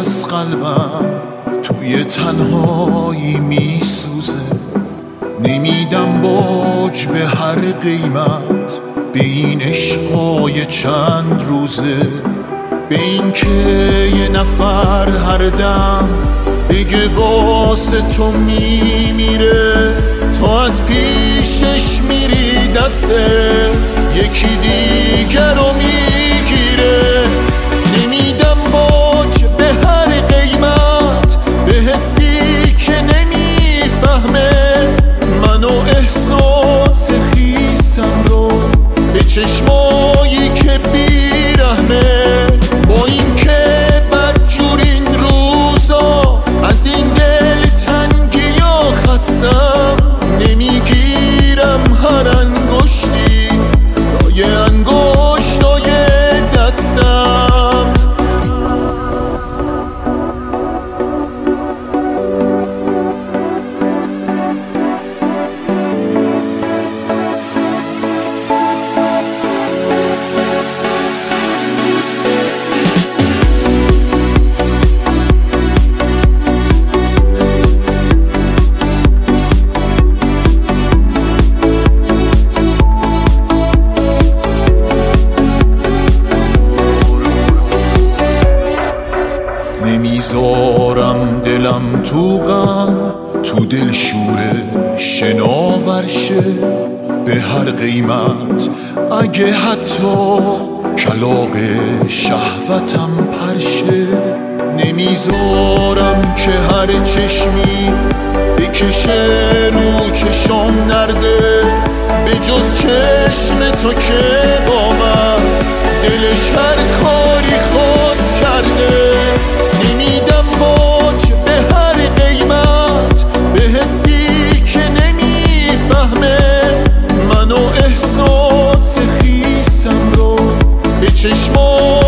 از قلبم توی تنهایی میسوزه. نمیدم باج به هر قیمت به این عشقای چند روزه، به این که یه نفر هر دم بگه واسه تو میمیره، تا از پیشش میری دسته یکی دیگر رو میگیره. نمیدم باج به هر قیمت به حسی که نمیفهمه منو احساس خیسم رو، به چشمایی که بیرحمه. با این که بدجور این روزا از این دل تنگی یا خستم، نمیگیرم هر انگشتی رای انگشتای دستم. نمیذارم دلم تو غم تو دل شوره شناور شه، به هر قیمت اگه حتی کلاغ شهوتم پرشه. نمیذارم که هر چشمی بکشه رو چشام نرده، به جز چشم تو که با من دلش هر کاری خواست کرده. نمیدم باج به هر قیمت به حسی که نمیفهمه منو احساس خیسم رو، به چشمام